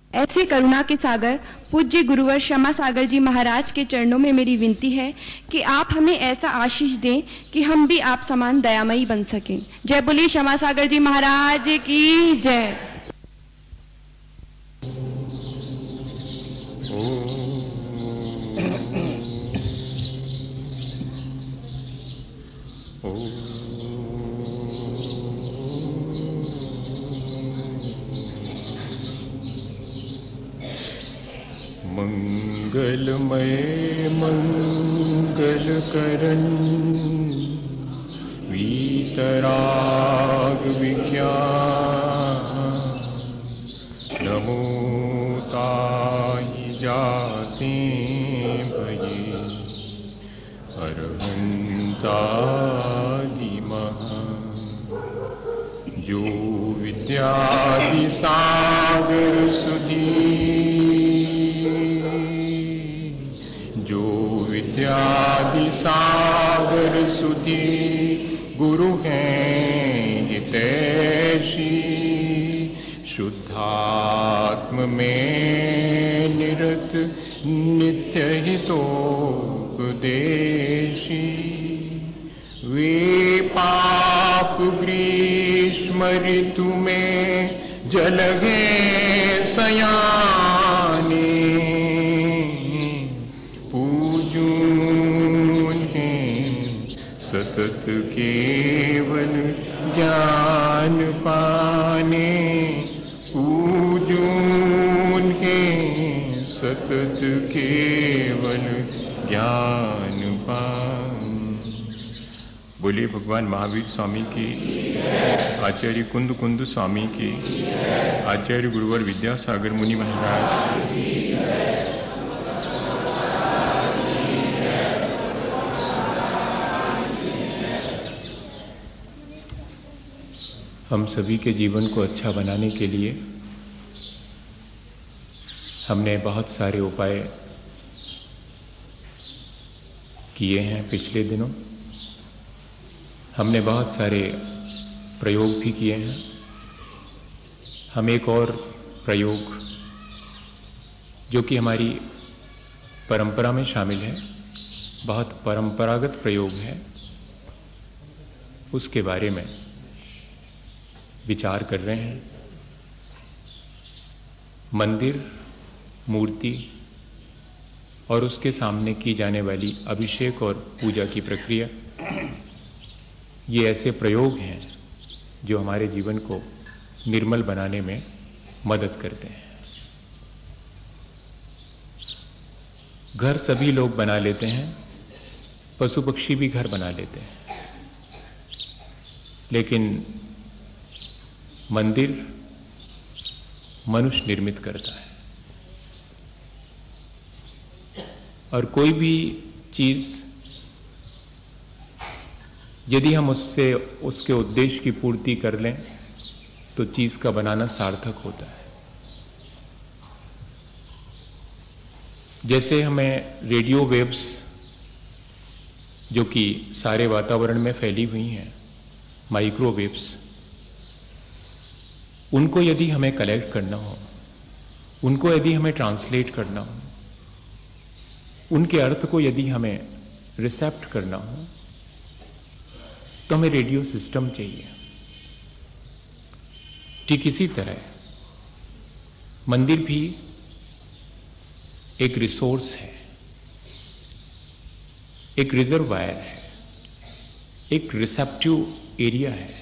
ऐसे करुणा के सागर पूज्य गुरुवर क्षमा सागर जी महाराज के चरणों में मेरी विनती है कि आप हमें ऐसा आशीष दें कि हम भी आप समान दयामयी बन सकें। जय बोलिए क्षमा सागर जी महाराज की जय। मंगलमय मंगल करन वीतराग विज्ञान नमो ताहि जाते भये अरहंतादि महा जो विद्यादि सागर सुधी जो विद्यादि सागर सुधी गुरु हैं हितैषी शुद्धात्म में निरत नित्य हितोपदेशी वे पाप ग्रीष्म ऋतु में जलगे सयाने पूजून हैं सतत केवल ज्ञान पाने पूजून हैं सतत केवल ज्ञान पाने। बोलिए भगवान महावीर स्वामी की, आचार्य कुंद कुंद स्वामी की, आचार्य गुरुवर विद्यासागर मुनि महाराज। हम सभी के जीवन को अच्छा बनाने के लिए हमने बहुत सारे उपाय किए हैं। पिछले दिनों हमने बहुत सारे प्रयोग भी किए हैं। हम एक और प्रयोग जो कि हमारी परंपरा में शामिल है, बहुत परंपरागत प्रयोग है, उसके बारे में विचार कर रहे हैं। मंदिर, मूर्ति और उसके सामने की जाने वाली अभिषेक और पूजा की प्रक्रिया, ये ऐसे प्रयोग हैं जो हमारे जीवन को निर्मल बनाने में मदद करते हैं। घर सभी लोग बना लेते हैं, पशु पक्षी भी घर बना लेते हैं, लेकिन मंदिर मनुष्य निर्मित करता है। और कोई भी चीज यदि हम उससे उसके उद्देश्य की पूर्ति कर लें तो चीज का बनाना सार्थक होता है। जैसे हमें रेडियो वेव्स जो कि सारे वातावरण में फैली हुई हैं, माइक्रोवेव्स, उनको यदि हमें कलेक्ट करना हो, उनको यदि हमें ट्रांसलेट करना हो, उनके अर्थ को यदि हमें रिसेप्ट करना हो, तो हमें रेडियो सिस्टम चाहिए। ठीक इसी तरह मंदिर भी एक रिसोर्स है, एक रिजर्वायर है, एक रिसेप्टिव एरिया है,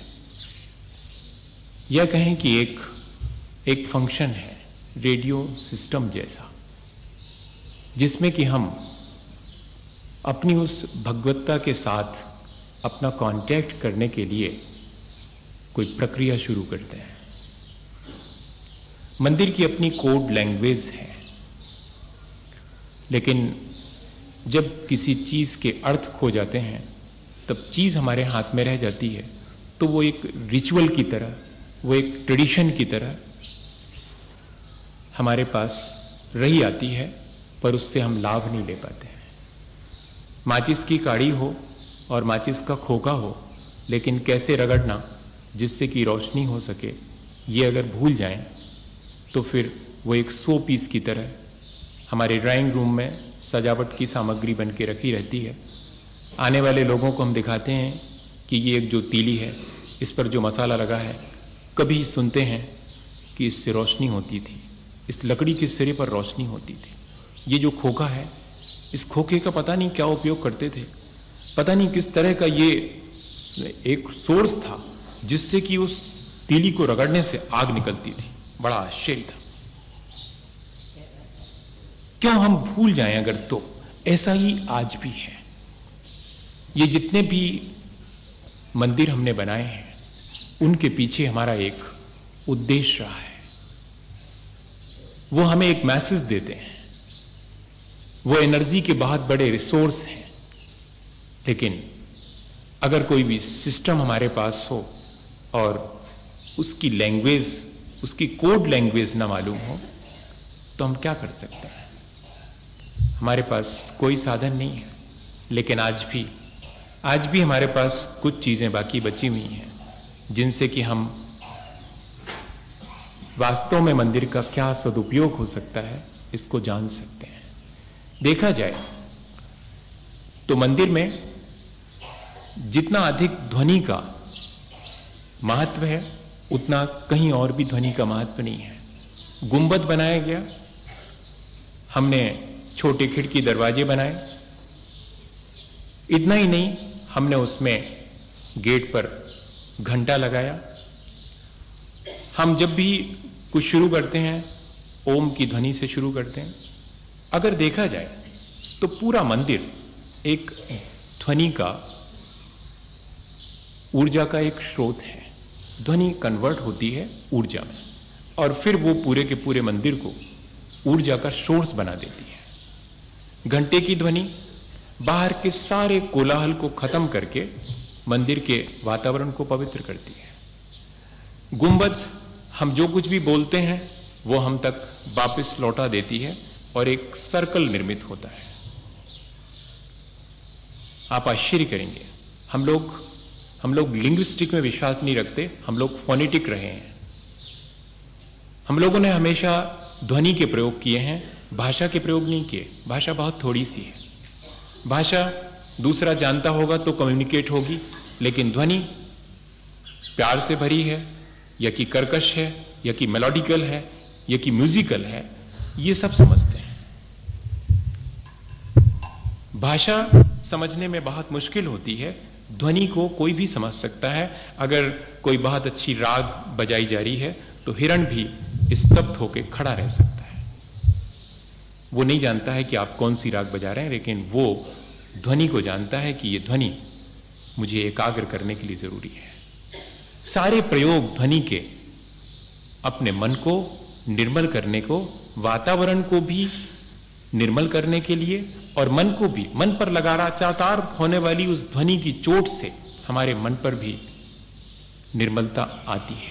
या कहें कि एक फंक्शन है रेडियो सिस्टम जैसा, जिसमें कि हम अपनी उस भगवत्ता के साथ अपना कांटेक्ट करने के लिए कोई प्रक्रिया शुरू करते हैं। मंदिर की अपनी कोड लैंग्वेज है, लेकिन जब किसी चीज के अर्थ खो जाते हैं तब चीज हमारे हाथ में रह जाती है, तो वो एक रिचुअल की तरह, वो एक ट्रेडिशन की तरह हमारे पास रही आती है, पर उससे हम लाभ नहीं ले पाते हैं। माचिस की काड़ी हो और माचिस का खोखा हो, लेकिन कैसे रगड़ना जिससे कि रोशनी हो सके, ये अगर भूल जाएं तो फिर वो एक 100 पीस की तरह हमारे ड्राइंग रूम में सजावट की सामग्री बन के रखी रहती है। आने वाले लोगों को हम दिखाते हैं कि ये एक जो तीली है, इस पर जो मसाला लगा है, कभी सुनते हैं कि इससे रोशनी होती थी, इस लकड़ी के सिरे पर रोशनी होती थी। ये जो खोखा है, इस खोखे का पता नहीं क्या उपयोग करते थे, पता नहीं किस तरह का ये एक सोर्स था जिससे कि उस तीली को रगड़ने से आग निकलती थी। बड़ा आश्चर्य था। क्यों हम भूल जाएं अगर, तो ऐसा ही आज भी है। ये जितने भी मंदिर हमने बनाए हैं, उनके पीछे हमारा एक उद्देश्य रहा है। वो हमें एक मैसेज देते हैं। वो एनर्जी के बहुत बड़े रिसोर्स हैं। लेकिन अगर कोई भी सिस्टम हमारे पास हो और उसकी लैंग्वेज, उसकी कोड लैंग्वेज ना मालूम हो, तो हम क्या कर सकते हैं? हमारे पास कोई साधन नहीं है। लेकिन आज भी हमारे पास कुछ चीजें बाकी बची हुई हैं, जिनसे कि हम वास्तव में मंदिर का क्या सदुपयोग हो सकता है, इसको जान सकते हैं। देखा जाए तो मंदिर में जितना अधिक ध्वनि का महत्व है, उतना कहीं और भी ध्वनि का महत्व नहीं है। गुंबद बनाया गया, हमने छोटे खिड़की दरवाजे बनाए, इतना ही नहीं, हमने उसमें गेट पर घंटा लगाया। हम जब भी कुछ शुरू करते हैं, ओम की ध्वनि से शुरू करते हैं। अगर देखा जाए तो पूरा मंदिर एक ध्वनि का, ऊर्जा का एक स्रोत है। ध्वनि कन्वर्ट होती है ऊर्जा में, और फिर वो पूरे के पूरे मंदिर को ऊर्जा का सोर्स बना देती है। घंटे की ध्वनि बाहर के सारे कोलाहल को खत्म करके मंदिर के वातावरण को पवित्र करती है। गुंबद, हम जो कुछ भी बोलते हैं वो हम तक वापस लौटा देती है और एक सर्कल निर्मित होता है। आप आश्चर्य करेंगे, हम लोग लिंग्विस्टिक में विश्वास नहीं रखते, हम लोग फोनेटिक रहे हैं। हम लोगों ने हमेशा ध्वनि के प्रयोग किए हैं, भाषा के प्रयोग नहीं किए। भाषा बहुत थोड़ी सी है। भाषा दूसरा जानता होगा तो कम्युनिकेट होगी, लेकिन ध्वनि प्यार से भरी है, या कि कर्कश है, या कि मेलोडिकल है, या कि म्यूजिकल है, ये सब समझते हैं। भाषा समझने में बहुत मुश्किल होती है, ध्वनि को कोई भी समझ सकता है। अगर कोई बहुत अच्छी राग बजाई जा रही है तो हिरण भी स्तब्ध होकर खड़ा रह सकता है। वो नहीं जानता है कि आप कौन सी राग बजा रहे हैं, लेकिन वो ध्वनि को जानता है कि ये ध्वनि मुझे एकाग्र करने के लिए जरूरी है। सारे प्रयोग ध्वनि के अपने मन को निर्मल करने को, वातावरण को भी निर्मल करने के लिए, और मन को भी, मन पर लगातार होने वाली उस ध्वनि की चोट से हमारे मन पर भी निर्मलता आती है।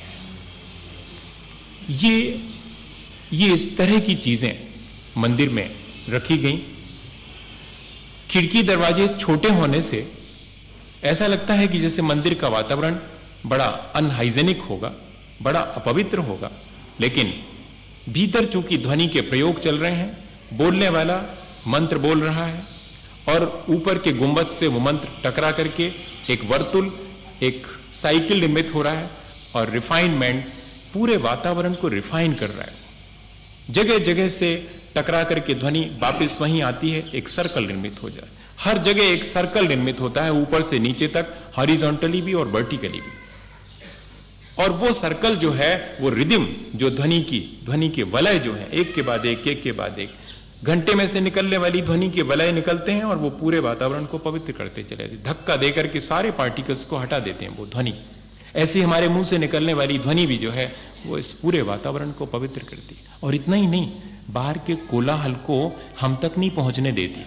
ये इस तरह की चीजें मंदिर में रखी गई। खिड़की दरवाजे छोटे होने से ऐसा लगता है कि जैसे मंदिर का वातावरण बड़ा अनहाइजेनिक होगा, बड़ा अपवित्र होगा। लेकिन भीतर चूंकि ध्वनि के प्रयोग चल रहे हैं, बोलने वाला मंत्र बोल रहा है, और ऊपर के गुंबद से वो मंत्र टकरा करके एक वर्तुल, एक साइकिल निर्मित हो रहा है, और रिफाइनमेंट पूरे वातावरण को रिफाइन कर रहा है। जगह जगह से टकरा करके ध्वनि वापस वहीं आती है, एक सर्कल निर्मित हो जाए। हर जगह एक सर्कल निर्मित होता है, ऊपर से नीचे तक, हॉरिजॉन्टली भी और वर्टिकली भी। और वो सर्कल जो है, वो रिदम, जो ध्वनि के वलय जो है, एक के बाद एक, घंटे में से निकलने वाली ध्वनि के वलय निकलते हैं और वो पूरे वातावरण को पवित्र करते चले जाते, धक्का देकर के सारे पार्टिकल्स को हटा देते हैं वो ध्वनि। ऐसे हमारे मुंह से निकलने वाली ध्वनि भी जो है, वो इस पूरे वातावरण को पवित्र करती है। और इतना ही नहीं, बाहर के कोलाहल को हम तक नहीं पहुंचने देती।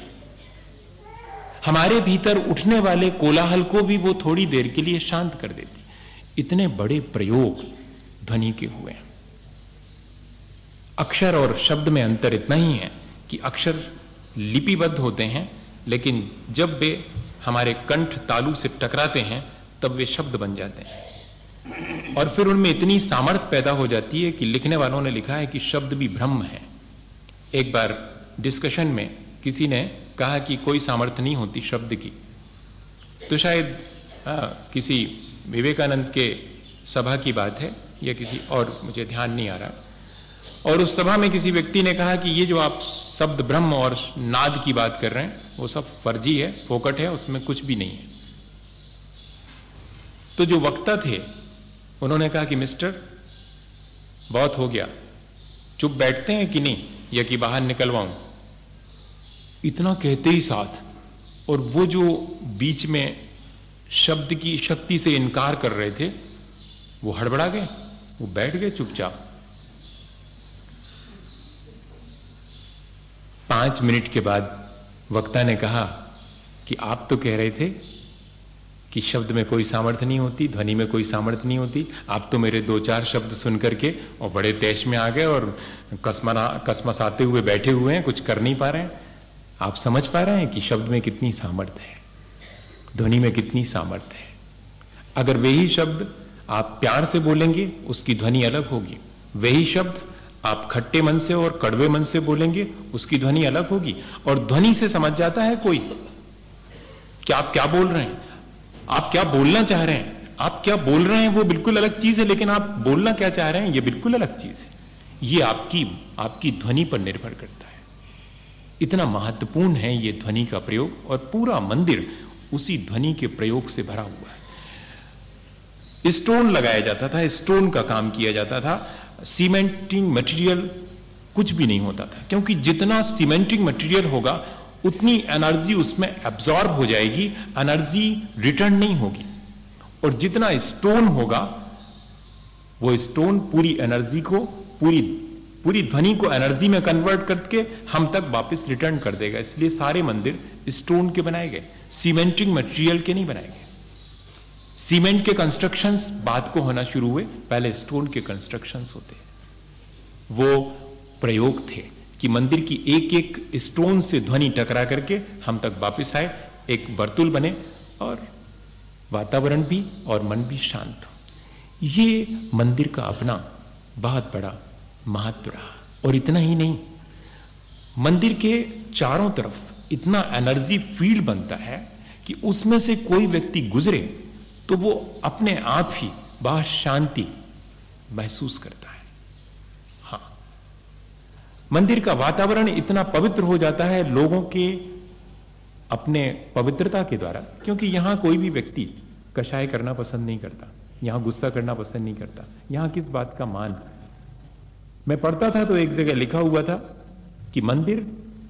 हमारे भीतर उठने वाले कोलाहल को भी वो थोड़ी देर के लिए शांत कर देती। इतने बड़े प्रयोग ध्वनि के हुए। अक्षर और शब्द में अंतर इतना ही है कि अक्षर लिपिबद्ध होते हैं, लेकिन जब वे हमारे कंठ तालु से टकराते हैं तब वे शब्द बन जाते हैं। और फिर उनमें इतनी सामर्थ्य पैदा हो जाती है कि लिखने वालों ने लिखा है कि शब्द भी ब्रह्म है। एक बार डिस्कशन में किसी ने कहा कि कोई सामर्थ्य नहीं होती शब्द की, तो शायद किसी विवेकानंद के सभा की बात है या किसी और, मुझे ध्यान नहीं आ रहा, और उस सभा में किसी व्यक्ति ने कहा कि ये जो आप शब्द ब्रह्म और नाद की बात कर रहे हैं वो सब फर्जी है, फोकट है, उसमें कुछ भी नहीं है। तो जो वक्ता थे उन्होंने कहा कि मिस्टर, बहुत हो गया, चुप बैठते हैं कि नहीं, या कि बाहर निकलवाऊं। इतना कहते ही साथ, और वो जो बीच में शब्द की शक्ति से इनकार कर रहे थे वो हड़बड़ा गए, वो बैठ गए चुपचाप। 5 मिनट के बाद वक्ता ने कहा कि आप तो कह रहे थे कि शब्द में कोई सामर्थ्य नहीं होती, ध्वनि में कोई सामर्थ्य नहीं होती, आप तो मेरे 2-4 शब्द सुन करके और बड़े तेज में आ गए और कसमसाते हुए बैठे हुए हैं, कुछ कर नहीं पा रहे हैं। आप समझ पा रहे हैं कि शब्द में कितनी सामर्थ्य है, ध्वनि में कितनी सामर्थ्य है। अगर वही शब्द आप प्यार से बोलेंगे उसकी ध्वनि अलग होगी, वही शब्द आप खट्टे मन से और कड़वे मन से बोलेंगे उसकी ध्वनि अलग होगी। और ध्वनि से समझ जाता है कोई कि आप क्या बोल रहे हैं, आप क्या बोलना चाह रहे हैं। आप क्या बोल रहे हैं वो बिल्कुल अलग चीज है, लेकिन आप बोलना क्या चाह रहे हैं ये बिल्कुल अलग चीज है। ये आपकी ध्वनि पर निर्भर करता है। इतना महत्वपूर्ण है ये ध्वनि का प्रयोग, और पूरा मंदिर उसी ध्वनि के प्रयोग से भरा हुआ है। स्टोन लगाया जाता था, स्टोन का काम किया जाता था, सीमेंटिंग मटेरियल कुछ भी नहीं होता था, क्योंकि जितना सीमेंटिंग मटेरियल होगा उतनी एनर्जी उसमें एब्जॉर्ब हो जाएगी, एनर्जी रिटर्न नहीं होगी। और जितना स्टोन होगा वो स्टोन पूरी एनर्जी को, पूरी ध्वनि को एनर्जी में कन्वर्ट करके हम तक वापस रिटर्न कर देगा। इसलिए सारे मंदिर स्टोन के बनाए गए, सीमेंटिंग मटेरियल के नहीं बनाए गए। सीमेंट के कंस्ट्रक्शंस बाद को होना शुरू हुए, पहले स्टोन के कंस्ट्रक्शंस होते। वो प्रयोग थे कि मंदिर की एक एक स्टोन से ध्वनि टकरा करके हम तक वापस आए, एक वर्तुल बने और वातावरण भी और मन भी शांत हो। ये मंदिर का अपना बहुत बड़ा महत्व रहा। और इतना ही नहीं, मंदिर के चारों तरफ इतना एनर्जी फील्ड बनता है कि उसमें से कोई व्यक्ति गुजरे तो वो अपने आप ही बहुत शांति महसूस करता है। हां, मंदिर का वातावरण इतना पवित्र हो जाता है लोगों के अपने पवित्रता के द्वारा, क्योंकि यहां कोई भी व्यक्ति कषाय करना पसंद नहीं करता, यहां गुस्सा करना पसंद नहीं करता। यहां किस बात का मान। मैं पढ़ता था तो एक जगह लिखा हुआ था कि मंदिर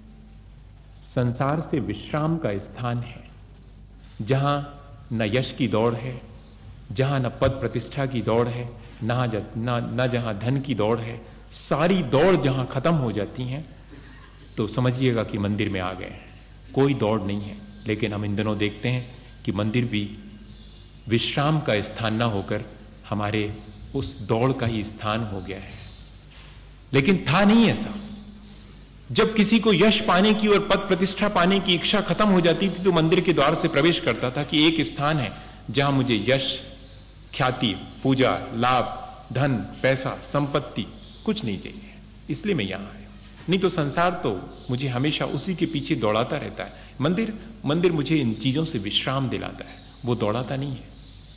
संसार से विश्राम का स्थान है, जहां न यश की दौड़ है, जहां न पद प्रतिष्ठा की दौड़ है, न जहां धन की दौड़ है। सारी दौड़ जहां खत्म हो जाती हैं तो समझिएगा कि मंदिर में आ गए हैं, कोई दौड़ नहीं है। लेकिन हम इन दिनों देखते हैं कि मंदिर भी विश्राम का स्थान ना होकर हमारे उस दौड़ का ही स्थान हो गया है। लेकिन था नहीं ऐसा। जब किसी को यश पाने की और पद प्रतिष्ठा पाने की इच्छा खत्म हो जाती थी तो मंदिर के द्वार से प्रवेश करता था कि एक स्थान है जहां मुझे यश, ख्याति, पूजा, लाभ, धन, पैसा, संपत्ति कुछ नहीं चाहिए, इसलिए मैं यहां आया। नहीं तो संसार तो मुझे हमेशा उसी के पीछे दौड़ाता रहता है। मंदिर मुझे इन चीजों से विश्राम दिलाता है, वो दौड़ाता नहीं है।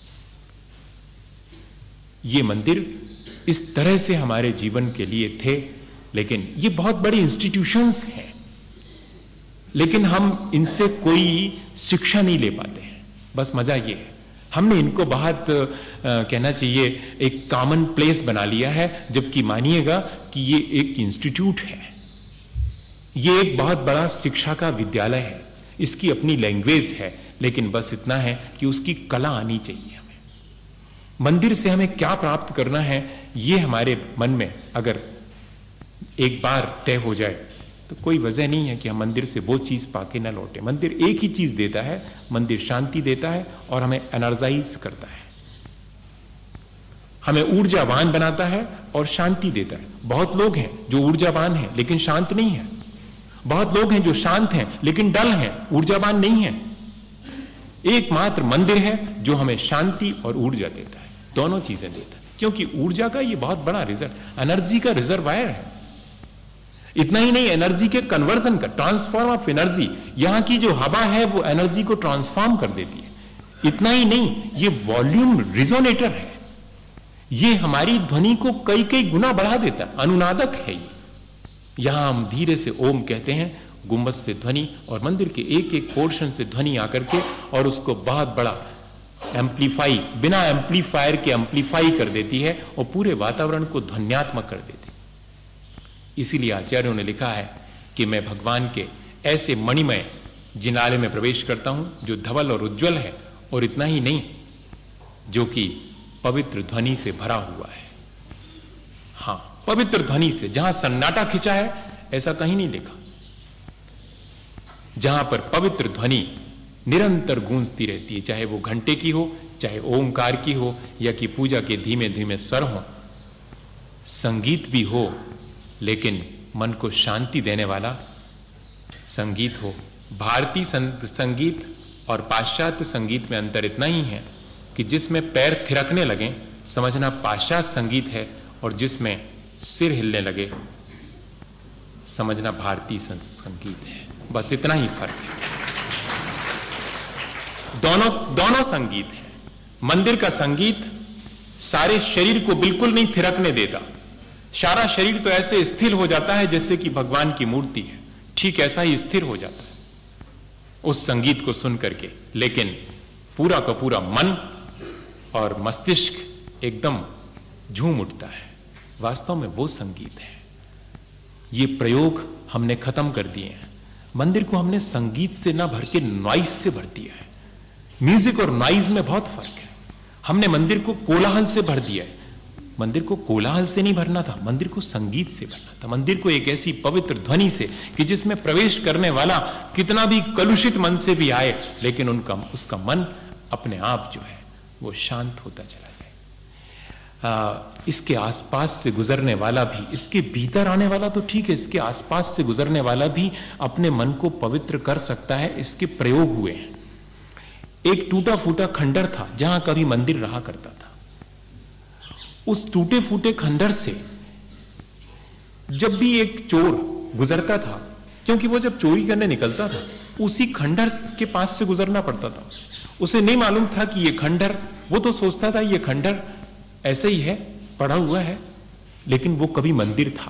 ये मंदिर इस तरह से हमारे जीवन के लिए थे। लेकिन ये बहुत बड़ी इंस्टीट्यूशंस हैं, लेकिन हम इनसे कोई शिक्षा नहीं ले पाते हैं। बस मजा ये है, हमने इनको बहुत कहना चाहिए एक कॉमन प्लेस बना लिया है, जबकि मानिएगा कि ये एक इंस्टीट्यूट है, ये एक बहुत बड़ा शिक्षा का विद्यालय है, इसकी अपनी लैंग्वेज है। लेकिन बस इतना है कि उसकी कला आनी चाहिए हमें। मंदिर से हमें क्या प्राप्त करना है ये हमारे मन में अगर एक बार तय हो जाए तो कोई वजह नहीं है कि हम मंदिर से वो चीज पाके न लौटे। मंदिर एक ही चीज देता है, मंदिर शांति देता है और हमें एनर्जाइज करता है, हमें ऊर्जावान बनाता है और शांति देता है। बहुत लोग हैं जो ऊर्जावान हैं लेकिन शांत नहीं है, बहुत लोग हैं जो शांत हैं लेकिन डल हैं, ऊर्जावान नहीं है। एकमात्र मंदिर है जो हमें शांति और ऊर्जा देता है। दोनों चीजें देता है, क्योंकि ऊर्जा का ये बहुत बड़ा रिजर्व, एनर्जी का रिजर्वायर है। इतना ही नहीं, एनर्जी के कन्वर्जन का, ट्रांसफॉर्म ऑफ एनर्जी, यहां की जो हवा है वो एनर्जी को ट्रांसफॉर्म कर देती है। इतना ही नहीं, ये वॉल्यूम रिजोनेटर है, ये हमारी ध्वनि को कई कई गुना बढ़ा देता है, अनुनादक है ये। यहां हम धीरे से ओम कहते हैं, गुंबद से ध्वनि और मंदिर के एक एक पोर्शन से ध्वनि आकर के और उसको बहुत बड़ा एम्पलीफाई, बिना एम्पलीफायर के एम्पलीफाई कर देती है और पूरे वातावरण को ध्वन्यात्मक कर देती है। इसीलिए आचार्यों ने लिखा है कि मैं भगवान के ऐसे मणिमय जिनाले में प्रवेश करता हूं जो धवल और उज्जवल है, और इतना ही नहीं, जो कि पवित्र ध्वनि से भरा हुआ है। हां, पवित्र ध्वनि से, जहां सन्नाटा खिंचा है ऐसा कहीं नहीं देखा, जहां पर पवित्र ध्वनि निरंतर गूंजती रहती है, चाहे वो घंटे की हो, चाहे ओंकार की हो, या कि पूजा के धीमे धीमे स्वर हो, संगीत भी हो लेकिन मन को शांति देने वाला संगीत हो। भारतीय संगीत और पाश्चात्य संगीत में अंतर इतना ही है कि जिसमें पैर थिरकने लगे समझना पाश्चात्य संगीत है, और जिसमें सिर हिलने लगे समझना भारतीय संगीत है। बस इतना ही फर्क है। दोनों संगीत है। मंदिर का संगीत सारे शरीर को बिल्कुल नहीं थिरकने देता, सारा शरीर तो ऐसे स्थिर हो जाता है जैसे कि भगवान की मूर्ति है, ठीक ऐसा ही स्थिर हो जाता है उस संगीत को सुन करके, लेकिन पूरा का पूरा मन और मस्तिष्क एकदम झूम उठता है। वास्तव में वो संगीत है। ये प्रयोग हमने खत्म कर दिए हैं। मंदिर को हमने संगीत से ना भर के नॉइज से भर दिया है। म्यूजिक और नॉइज में बहुत फर्क है। हमने मंदिर को कोलाहल से भर दिया है। मंदिर को कोलाहल से नहीं भरना था, मंदिर को संगीत से भरना था। मंदिर को एक ऐसी पवित्र ध्वनि से कि जिसमें प्रवेश करने वाला कितना भी कलुषित मन से भी आए, लेकिन उसका मन अपने आप जो है वो शांत होता चला जाए। इसके आसपास से गुजरने वाला भी, इसके भीतर आने वाला तो ठीक है, इसके आसपास से गुजरने वाला भी अपने मन को पवित्र कर सकता है। इसके प्रयोग हुए हैं। एक टूटा फूटा खंडर था जहां कभी मंदिर रहा करता था। उस टूटे फूटे खंडर से जब भी एक चोर गुजरता था, क्योंकि वो जब चोरी करने निकलता था उसी खंडर के पास से गुजरना पड़ता था। उसे नहीं मालूम था कि ये खंडर, वो तो सोचता था ये खंडर ऐसे ही है, पड़ा हुआ है, लेकिन वो कभी मंदिर था।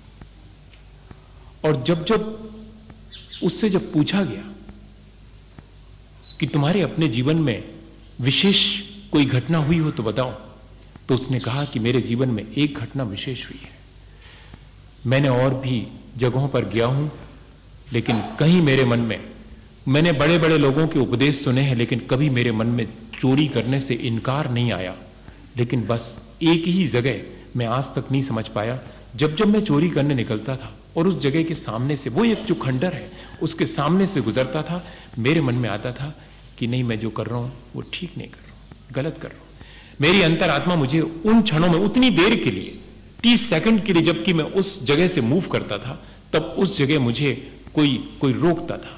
और जब उससे जब पूछा गया कि तुम्हारे अपने जीवन में विशेष कोई घटना हुई हो तो बताओ, तो उसने कहा कि मेरे जीवन में एक घटना विशेष हुई है। मैंने और भी जगहों पर गया हूं, लेकिन कहीं मेरे मन में, मैंने बड़े बड़े लोगों के उपदेश सुने हैं, लेकिन कभी मेरे मन में चोरी करने से इनकार नहीं आया। लेकिन बस एक ही जगह मैं आज तक नहीं समझ पाया, जब मैं चोरी करने निकलता था और उस जगह के सामने से, वो एक जो खंडर है उसके सामने से गुजरता था, मेरे मन में आता था कि नहीं, मैं जो कर रहा हूं वो ठीक नहीं कर रहा हूं, गलत कर रहा हूं। मेरी अंतरात्मा मुझे उन क्षणों में, उतनी देर के लिए, 30 सेकंड के लिए, जबकि मैं उस जगह से मूव करता था, तब उस जगह मुझे कोई रोकता था।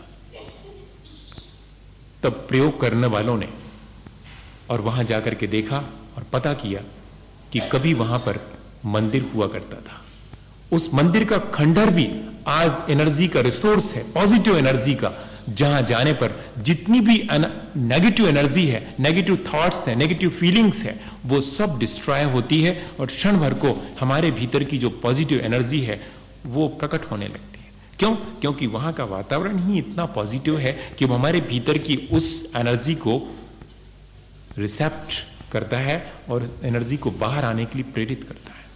तब प्रयोग करने वालों ने और वहां जाकर के देखा और पता किया कि कभी वहां पर मंदिर हुआ करता था। उस मंदिर का खंडर भी आज एनर्जी का रिसोर्स है, पॉजिटिव एनर्जी का, जहां जाने पर जितनी भी नेगेटिव एनर्जी है, नेगेटिव थॉट्स है, नेगेटिव फीलिंग्स है, वो सब डिस्ट्रॉय होती है और क्षण भर को हमारे भीतर की जो पॉजिटिव एनर्जी है वो प्रकट होने लगती है। क्यों? क्योंकि वहां का वातावरण ही इतना पॉजिटिव है कि वो हमारे भीतर की उस एनर्जी को रिसेप्ट करता है और एनर्जी को बाहर आने के लिए प्रेरित करता है।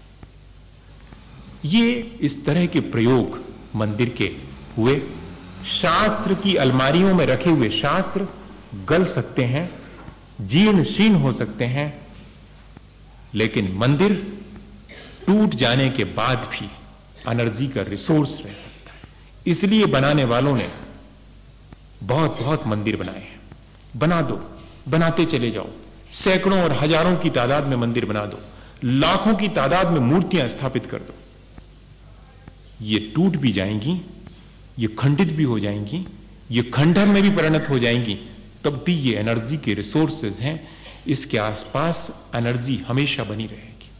ये इस तरह के प्रयोग मंदिर के हुए। शास्त्र की अलमारियों में रखे हुए शास्त्र गल सकते हैं, जीर्ण शीर्ण हो सकते हैं, लेकिन मंदिर टूट जाने के बाद भी एनर्जी का रिसोर्स रह सकता है। इसलिए बनाने वालों ने बहुत बहुत मंदिर बनाए हैं। बना दो, बनाते चले जाओ, सैकड़ों और हजारों की तादाद में मंदिर बना दो, लाखों की तादाद में मूर्तियां स्थापित कर दो। ये टूट भी जाएंगी, ये खंडित भी हो जाएंगी, ये खंडहर में भी परिणत हो जाएंगी, तब भी ये एनर्जी के रिसोर्सेज हैं, इसके आसपास एनर्जी हमेशा बनी रहेगी।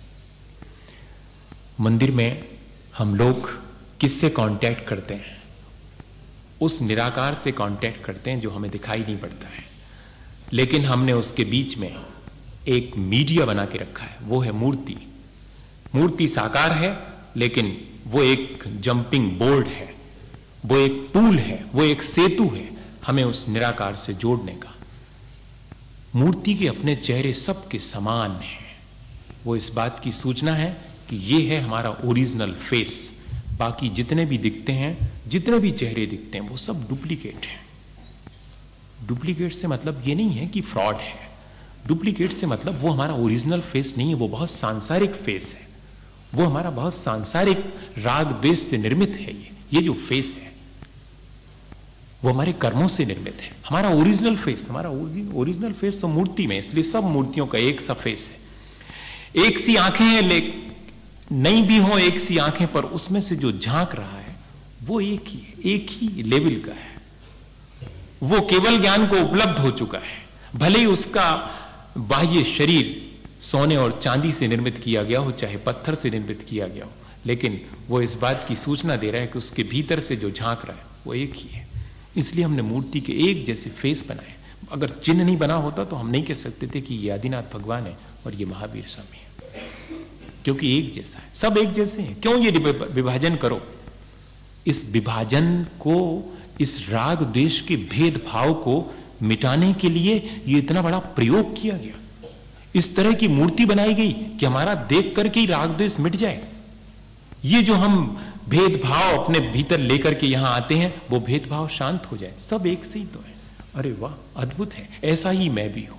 मंदिर में हम लोग किससे कांटेक्ट करते हैं? उस निराकार से कांटेक्ट करते हैं जो हमें दिखाई नहीं पड़ता है, लेकिन हमने उसके बीच में एक मीडिया बना के रखा है, वो है मूर्ति। मूर्ति साकार है, लेकिन वो एक जंपिंग बोर्ड है, वो एक पुल है, वो एक सेतु है हमें उस निराकार से जोड़ने का। मूर्ति के अपने चेहरे सबके समान हैं। वो इस बात की सूचना है कि ये है हमारा ओरिजिनल फेस। बाकी जितने भी दिखते हैं, जितने भी चेहरे दिखते हैं, वो सब डुप्लीकेट हैं। डुप्लीकेट से मतलब ये नहीं है कि फ्रॉड है। डुप्लीकेट से मतलब वो हमारा ओरिजिनल फेस नहीं है, वो बहुत सांसारिक फेस है। वो हमारा बहुत सांसारिक राग द्वेष से निर्मित है। ये जो फेस है वो हमारे कर्मों से निर्मित है। हमारा ओरिजिनल फेस, हमारा ओरिजिनल फेस तो मूर्ति में, इसलिए सब मूर्तियों का एक सा फेस है। एक सी आंखें हैं, लेकिन नहीं भी हो एक सी आंखें, पर उसमें से जो झांक रहा है वो एक ही है, एक ही लेवल का है। वो केवल ज्ञान को उपलब्ध हो चुका है। भले ही उसका बाह्य शरीर सोने और चांदी से निर्मित किया गया हो, चाहे पत्थर से निर्मित किया गया हो, लेकिन वो इस बात की सूचना दे रहा है कि उसके भीतर से जो झांक रहा है वो एक ही है। इसलिए हमने मूर्ति के एक जैसे फेस बनाए। अगर चिन्ह नहीं बना होता तो हम नहीं कह सकते थे कि ये आदिनाथ भगवान है और ये महावीर स्वामी है, क्योंकि एक जैसा है, सब एक जैसे हैं। क्यों ये विभाजन करो? इस विभाजन को, इस राग द्वेष के भेदभाव को मिटाने के लिए ये इतना बड़ा प्रयोग किया गया। इस तरह की मूर्ति बनाई गई कि हमारा देख करके ही राग द्वेष मिट जाए। ये जो हम भेदभाव अपने भीतर लेकर के यहां आते हैं, वो भेदभाव शांत हो जाए, सब एक से ही तो है। अरे वाह, अद्भुत है, ऐसा ही मैं भी हूं।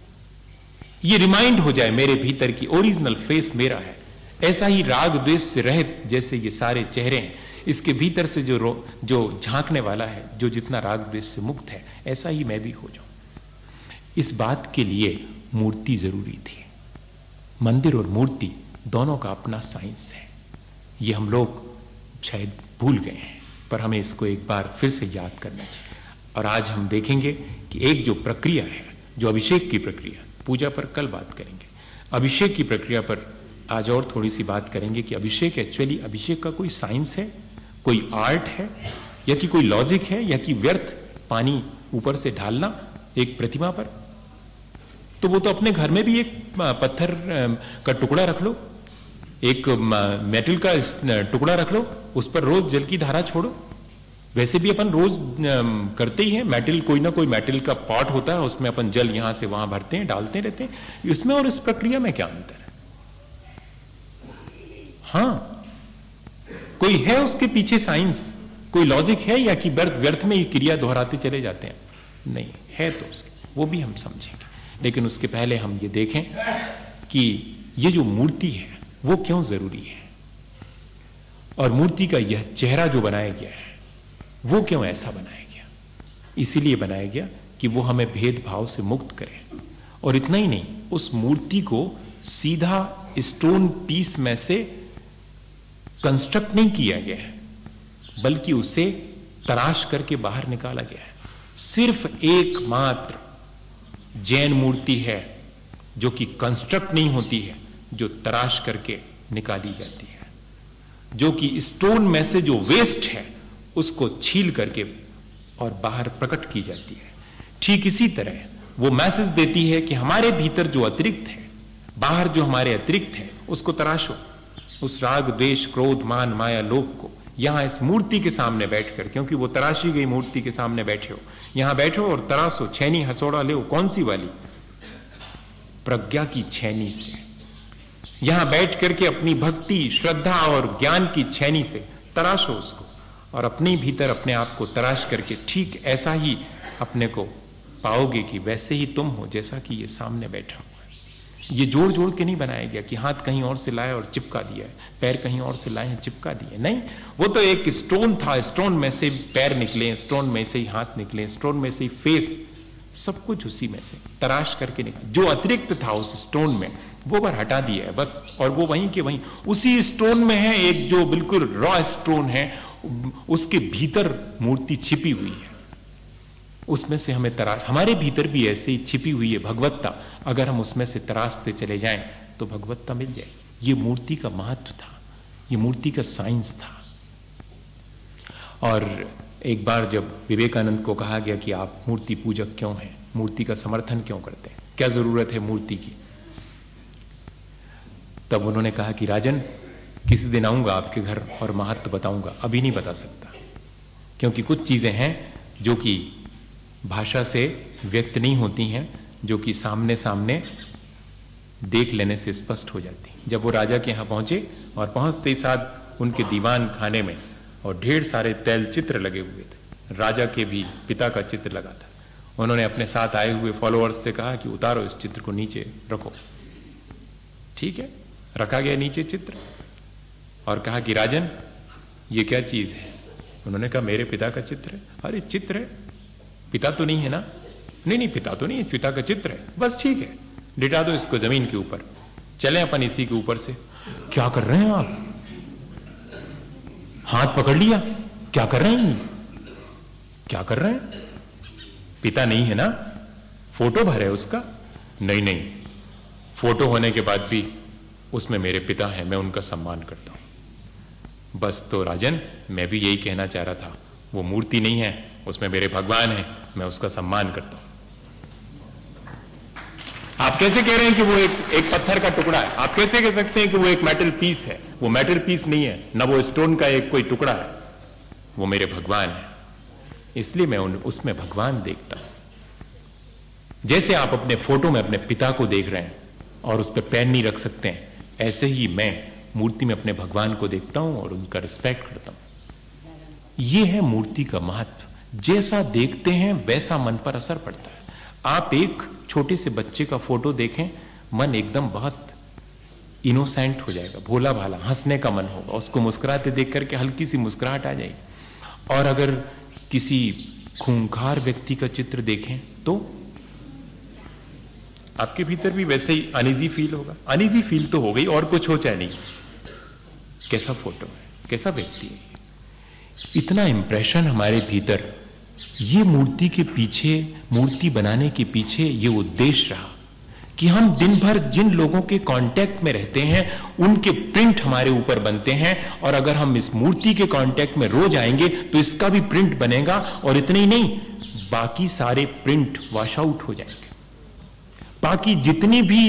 ये रिमाइंड हो जाए मेरे भीतर की ओरिजिनल फेस मेरा है। ऐसा ही राग द्वेष से रहित जैसे ये सारे चेहरे हैं, इसके भीतर से जो झांकने वाला है, जो जितना राग द्वेष से मुक्त है, ऐसा ही मैं भी हो जाऊं। इस बात के लिए मूर्ति जरूरी थी। मंदिर और मूर्ति दोनों का अपना साइंस है। ये हम लोग शायद भूल गए हैं, पर हमें इसको एक बार फिर से याद करना चाहिए। और आज हम देखेंगे कि एक जो प्रक्रिया है, जो अभिषेक की प्रक्रिया, पूजा पर कल बात करेंगे, अभिषेक की प्रक्रिया पर आज और थोड़ी सी बात करेंगे कि अभिषेक एक्चुअली, अभिषेक का कोई साइंस है, कोई आर्ट है, या कि कोई लॉजिक है, या कि व्यर्थ पानी ऊपर से ढालना एक प्रतिमा पर। तो वो तो अपने घर में भी एक पत्थर का टुकड़ा रख लो, एक मेटल का टुकड़ा रख लो, उस पर रोज जल की धारा छोड़ो। वैसे भी अपन रोज करते ही हैं। मेटल, कोई ना कोई मेटल का पॉट होता है, उसमें अपन जल यहां से वहां भरते हैं, डालते रहते हैं। इसमें और इस प्रक्रिया में क्या अंतर है? हां, कोई है उसके पीछे साइंस, कोई लॉजिक है, या कि व्यर्थ में ये क्रिया दोहराते चले जाते हैं? नहीं है, तो वो भी हम समझेंगे। लेकिन उसके पहले हम ये देखें कि ये जो मूर्ति है वो क्यों जरूरी है, और मूर्ति का यह चेहरा जो बनाया गया है वो क्यों ऐसा बनाया गया? इसीलिए बनाया गया कि वो हमें भेदभाव से मुक्त करे। और इतना ही नहीं, उस मूर्ति को सीधा स्टोन पीस में से कंस्ट्रक्ट नहीं किया गया है, बल्कि उसे तराश करके बाहर निकाला गया है। सिर्फ एकमात्र जैन मूर्ति है जो कि कंस्ट्रक्ट नहीं होती है, जो तराश करके निकाली जाती है, जो कि स्टोन में से जो वेस्ट है उसको छील करके और बाहर प्रकट की जाती है। ठीक इसी तरह वो मैसेज देती है कि हमारे भीतर जो अतिरिक्त है, बाहर जो हमारे अतिरिक्त है, उसको तराशो। उस राग द्वेष क्रोध मान माया लोभ को यहां इस मूर्ति के सामने बैठकर, क्योंकि वो तराशी गई मूर्ति के सामने बैठे हो, यहां बैठो और तराशो, छेनी हथौड़ा ले। कौन सी वाली? प्रज्ञा की छेनी से। यहां बैठ करके अपनी भक्ति, श्रद्धा और ज्ञान की छेनी से तराशो उसको, और अपने भीतर अपने आप को तराश करके ठीक ऐसा ही अपने को पाओगे कि वैसे ही तुम हो जैसा कि ये सामने बैठा हुआ है। ये जोड़ जोड़ के नहीं बनाया गया कि हाथ कहीं और से लाए और चिपका दिया है, पैर कहीं और से लाए हैं चिपका दिए, नहीं। वो तो एक स्टोन था, स्टोन में से पैर निकले, स्टोन में से ही हाथ निकले, स्टोन में से ही फेस, सब कुछ उसी में से तराश करके निकले। जो अतिरिक्त था उस स्टोन में वो बार हटा दिया है बस, और वो वहीं के वहीं उसी स्टोन में है। एक जो बिल्कुल रॉ स्टोन है, उसके भीतर मूर्ति छिपी हुई है। उसमें से हमें तराश, हमारे भीतर भी ऐसे ही छिपी हुई है भगवत्ता, अगर हम उसमें से तराशते चले जाएं तो भगवत्ता मिल जाएगी। ये मूर्ति का महत्व था, ये मूर्ति का साइंस था। और एक बार जब विवेकानंद को कहा गया कि आप मूर्ति पूजक क्यों हैं, मूर्ति का समर्थन क्यों करते हैं, क्या जरूरत है मूर्ति की, तब उन्होंने कहा कि राजन, किसी दिन आऊंगा आपके घर और महत्व बताऊंगा, अभी नहीं बता सकता, क्योंकि कुछ चीजें हैं जो कि भाषा से व्यक्त नहीं होती हैं, जो कि सामने सामने देख लेने से स्पष्ट हो जाती। जब वो राजा के यहां पहुंचे और पहुंचते ही साथ उनके दीवान खाने में और ढेर सारे तैल चित्र लगे हुए थे, राजा के भी पिता का चित्र लगा था। उन्होंने अपने साथ आए हुए फॉलोअर्स से कहा कि उतारो इस चित्र को, नीचे रखो। ठीक है, रखा गया नीचे चित्र और कहा कि राजन, ये क्या चीज है? उन्होंने कहा मेरे पिता का चित्र है। अरे चित्र है, पिता तो नहीं है ना? नहीं, पिता तो नहीं है, पिता का चित्र है। बस ठीक है, लिटा दो इसको जमीन के ऊपर, चले अपन इसी के ऊपर से। क्या कर रहे हैं आप? हाथ पकड़ लिया, क्या कर रहे हैं? क्या कर रहे हैं? पिता नहीं है ना? फोटो भर है उसका? नहीं, फोटो होने के बाद भी उसमें मेरे पिता हैं, मैं उनका सम्मान करता हूं। बस तो राजन, मैं भी यही कहना चाह रहा था, वो मूर्ति नहीं है, उसमें मेरे भगवान हैं, मैं उसका सम्मान करता हूं। आप कैसे कह रहे हैं कि वो एक पत्थर का टुकड़ा है? आप कैसे कह सकते हैं कि वो एक मेटल पीस है? वो मेटल पीस नहीं है, ना वो स्टोन का एक कोई टुकड़ा है, वो मेरे भगवान है, इसलिए मैं उसमें भगवान देखता हूं। जैसे आप अपने फोटो में अपने पिता को देख रहे हैं और उस पर पैर नहीं रख सकते हैं, ऐसे ही मैं मूर्ति में अपने भगवान को देखता हूं और उनका रिस्पेक्ट करता हूं। यह है मूर्ति का महत्व। जैसा देखते हैं वैसा मन पर असर पड़ता है। आप एक छोटे से बच्चे का फोटो देखें, मन एकदम बहुत इनोसेंट हो जाएगा, भोला भाला, हंसने का मन होगा, उसको मुस्कुराते देख करके हल्की सी मुस्कुराहट आ जाएगी। और अगर किसी खूंखार व्यक्ति का चित्र देखें तो आपके भीतर भी वैसे ही अनईजी फील होगा। अनईजी फील तो हो गई, और कुछ हो चाहे नहीं। कैसा फोटो है, कैसा व्यक्ति है, इतना इंप्रेशन हमारे भीतर। ये मूर्ति के पीछे, मूर्ति बनाने के पीछे ये उद्देश्य रहा कि हम दिन भर जिन लोगों के कांटेक्ट में रहते हैं उनके प्रिंट हमारे ऊपर बनते हैं, और अगर हम इस मूर्ति के कांटेक्ट में रोज आएंगे तो इसका भी प्रिंट बनेगा, और इतने ही नहीं, बाकी सारे प्रिंट वॉश आउट हो जाएंगे। बाकी जितनी भी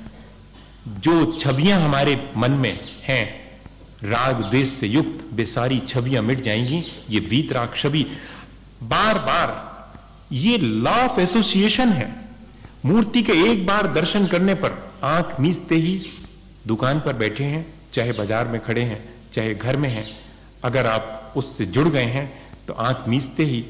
जो छवियां हमारे मन में हैं राग द्वेष से युक्त, वे सारी छवियां मिट जाएंगी। ये वीतराग छवि बार बार, ये लॉ ऑफ एसोसिएशन है। मूर्ति के एक बार दर्शन करने पर आंख मीचते ही, दुकान पर बैठे हैं, चाहे बाजार में खड़े हैं, चाहे घर में हैं, अगर आप उससे जुड़ गए हैं तो आंख मीचते ही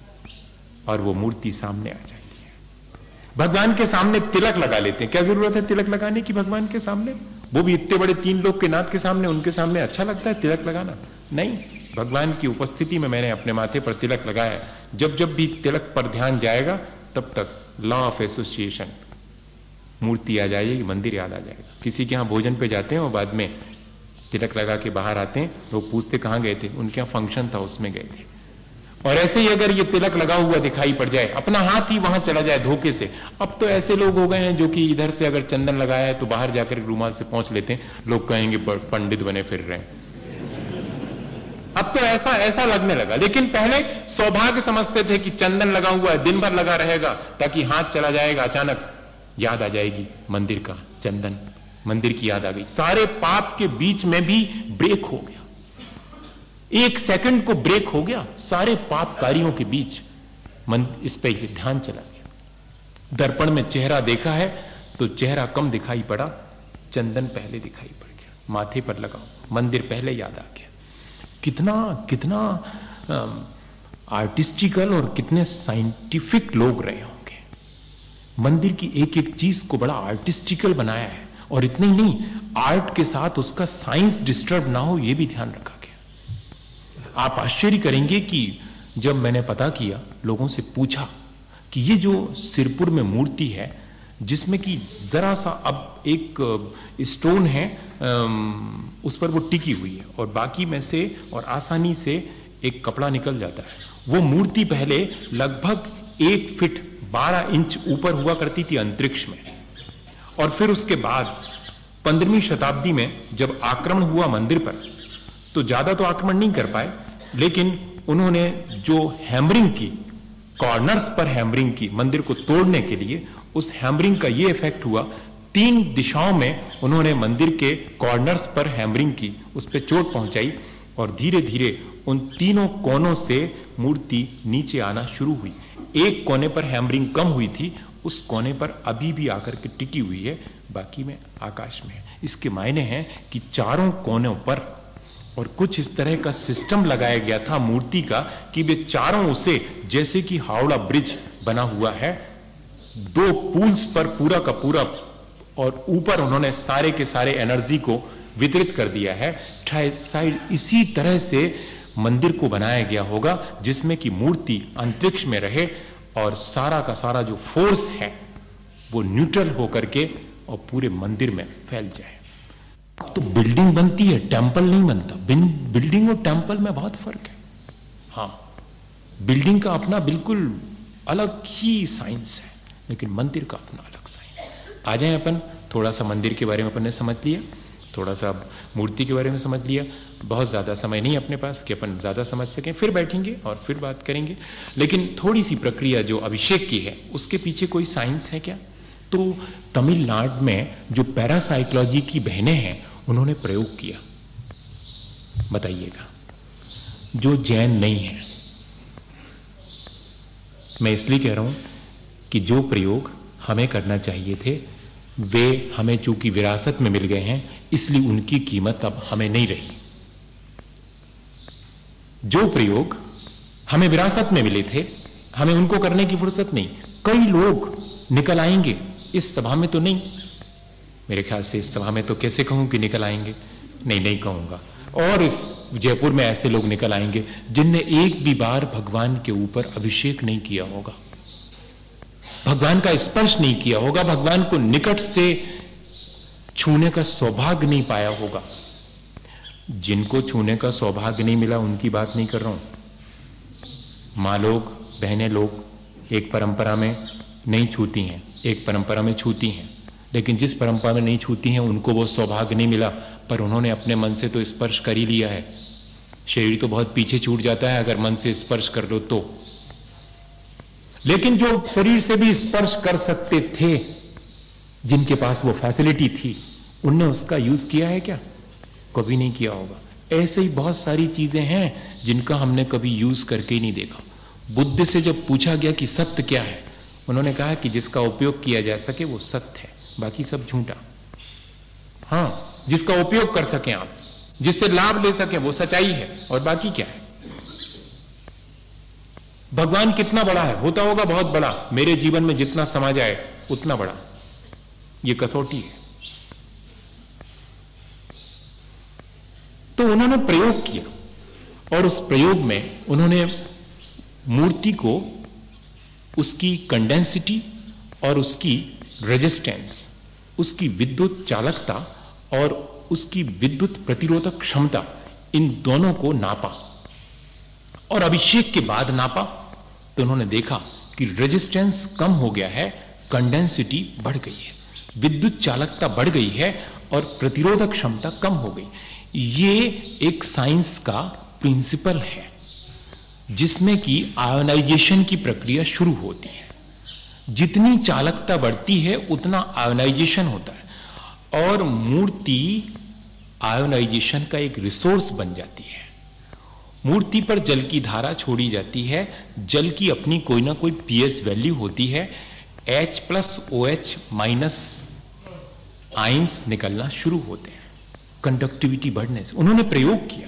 और वो मूर्ति सामने आ जाएगी। भगवान के सामने तिलक लगा लेते हैं। क्या जरूरत है तिलक लगाने की भगवान के सामने? वो भी इतने बड़े 3 लोग के नाथ के सामने, उनके सामने अच्छा लगता है तिलक लगाना? नहीं, भगवान की उपस्थिति में मैंने अपने माथे पर तिलक लगाया। जब जब भी तिलक पर ध्यान जाएगा तब तक लॉ ऑफ एसोसिएशन, मूर्ति आ जाएगी, मंदिर याद आ जाएगा। किसी के यहां भोजन पे जाते हैं और बाद में तिलक लगा के बाहर आते हैं, लोग पूछते कहां गए थे, उनके यहां फंक्शन था उसमें गए थे। और ऐसे ही अगर ये तिलक लगा हुआ दिखाई पड़ जाए, अपना हाथ ही वहां चला जाए धोखे से। अब तो ऐसे लोग हो गए हैं जो कि इधर से अगर चंदन लगाया है तो बाहर जाकर रूमाल से पहुंच लेते हैं, लोग कहेंगे पंडित बने फिर रहे हैं। अब तो ऐसा लगने लगा। लेकिन पहले सौभाग्य समझते थे कि चंदन लगा हुआ है, दिन भर लगा रहेगा, ताकि हाथ चला जाएगा, अचानक याद आ जाएगी मंदिर का चंदन, मंदिर की याद आ गई। सारे पाप के बीच में भी ब्रेक हो गया, 1 सेकंड को ब्रेक हो गया सारे पाप कार्यों के बीच। इस पे ध्यान चला गया। दर्पण में चेहरा देखा है तो चेहरा कम दिखाई पड़ा, चंदन पहले दिखाई पड़ गया, माथे पर लगाओ, मंदिर पहले याद आ गया। कितना आर्टिस्टिकल और कितने साइंटिफिक लोग रहे होंगे। मंदिर की एक एक चीज को बड़ा आर्टिस्टिकल बनाया है, और इतने ही नहीं, आर्ट के साथ उसका साइंस डिस्टर्ब ना हो यह भी ध्यान रखा गया। आप आश्चर्य करेंगे कि जब मैंने पता किया, लोगों से पूछा कि ये जो सिरपुर में मूर्ति है जिसमें कि जरा सा अब एक स्टोन है, उस पर वो टिकी हुई है और बाकी में से और आसानी से एक कपड़ा निकल जाता है, वो मूर्ति पहले लगभग 1 फीट 12 इंच ऊपर हुआ करती थी अंतरिक्ष में। और फिर उसके बाद 15वीं शताब्दी में जब आक्रमण हुआ मंदिर पर, तो ज्यादा तो आक्रमण नहीं कर पाए, लेकिन उन्होंने जो हैमरिंग की, कॉर्नर्स पर हैमरिंग की मंदिर को तोड़ने के लिए, उस हैमरिंग का ये इफेक्ट हुआ, 3 दिशाओं में उन्होंने मंदिर के कॉर्नर्स पर हैमरिंग की, उस पर चोट पहुंचाई और धीरे धीरे उन तीनों कोनों से मूर्ति नीचे आना शुरू हुई। एक कोने पर हैमरिंग कम हुई थी, उस कोने पर अभी भी आकर के टिकी हुई है, बाकी में आकाश में है। इसके मायने हैं कि चारों कोनों पर और कुछ इस तरह का सिस्टम लगाया गया था मूर्ति का कि वे चारों उसे, जैसे कि हावड़ा ब्रिज बना हुआ है 2 पूल्स पर पूरा का पूरा, और ऊपर उन्होंने सारे के सारे एनर्जी को वितरित कर दिया है। साइड इसी तरह से मंदिर को बनाया गया होगा, जिसमें कि मूर्ति अंतरिक्ष में रहे और सारा का सारा जो फोर्स है वो न्यूट्रल होकर के और पूरे मंदिर में फैल जाए। तो बिल्डिंग बनती है, टेंपल नहीं बनता। बिल्डिंग और टेंपल में बहुत फर्क है। हां, बिल्डिंग का अपना बिल्कुल अलग ही साइंस है, लेकिन मंदिर का अपना अलग साइंस है। आ जाए अपन, थोड़ा सा मंदिर के बारे में अपन ने समझ लिया, थोड़ा सा मूर्ति के बारे में समझ लिया। बहुत ज्यादा समय नहीं अपने पास कि अपन ज्यादा समझ सकें, फिर बैठेंगे और फिर बात करेंगे। लेकिन थोड़ी सी प्रक्रिया जो अभिषेक की है, उसके पीछे कोई साइंस है क्या? तो तमिलनाडु में जो पैरासाइकोलॉजी की बहनें हैं, उन्होंने प्रयोग किया, बताइएगा, जो जैन नहीं है। मैं इसलिए कह रहा हूं कि जो प्रयोग हमें करना चाहिए थे, वे हमें चूंकि विरासत में मिल गए हैं, इसलिए उनकी कीमत अब हमें नहीं रही। जो प्रयोग हमें विरासत में मिले थे, हमें उनको करने की फुर्सत नहीं। कई लोग निकल आएंगे, इस सभा में तो नहीं, मेरे ख्याल से इस सभा में तो कैसे कहूं कि निकल आएंगे, नहीं कहूंगा। और इस जयपुर में ऐसे लोग निकल आएंगे जिनने एक भी बार भगवान के ऊपर अभिषेक नहीं किया होगा, भगवान का स्पर्श नहीं किया होगा, भगवान को निकट से छूने का सौभाग्य नहीं पाया होगा। जिनको छूने का सौभाग्य नहीं मिला उनकी बात नहीं कर रहा हूं। मां लोग, बहनें लोग एक परंपरा में नहीं छूती हैं, एक परंपरा में छूती हैं, लेकिन जिस परंपरा में नहीं छूती हैं उनको वो सौभाग्य नहीं मिला, पर उन्होंने अपने मन से तो स्पर्श कर ही लिया है। शरीर तो बहुत पीछे छूट जाता है अगर मन से स्पर्श कर लो तो। लेकिन जो शरीर से भी स्पर्श कर सकते थे, जिनके पास वो फैसिलिटी थी, उनने उसका यूज किया है क्या? कभी नहीं किया होगा। ऐसे ही बहुत सारी चीजें हैं जिनका हमने कभी यूज करके ही नहीं देखा। बुद्ध से जब पूछा गया कि सत्य क्या है, उन्होंने कहा कि जिसका उपयोग किया जा सके वो सत्य है, बाकी सब झूठा। हां, जिसका उपयोग कर सके आप, जिससे लाभ ले सके, वो सच्चाई है, और बाकी क्या है? भगवान कितना बड़ा है? होता होगा बहुत बड़ा, मेरे जीवन में जितना समा जाए उतना बड़ा, ये कसौटी है। तो उन्होंने प्रयोग किया, और उस प्रयोग में उन्होंने मूर्ति को उसकी कंडेंसिटी और उसकी रेजिस्टेंस, उसकी विद्युत चालकता और उसकी विद्युत प्रतिरोधक क्षमता, इन दोनों को नापा। और अभिषेक के बाद नापा तो उन्होंने देखा कि रेजिस्टेंस कम हो गया है, कंडेंसिटी बढ़ गई है, विद्युत चालकता बढ़ गई है और प्रतिरोधक क्षमता कम हो गई। ये एक साइंस का प्रिंसिपल है जिसमें कि आयोनाइजेशन की प्रक्रिया शुरू होती है। जितनी चालकता बढ़ती है उतना आयोनाइजेशन होता है, और मूर्ति आयोनाइजेशन का एक रिसोर्स बन जाती है। मूर्ति पर जल की धारा छोड़ी जाती है, जल की अपनी कोई ना कोई पीएच वैल्यू होती है, H+OH- आयंस निकलना शुरू होते हैं कंडक्टिविटी बढ़ने से। उन्होंने प्रयोग किया,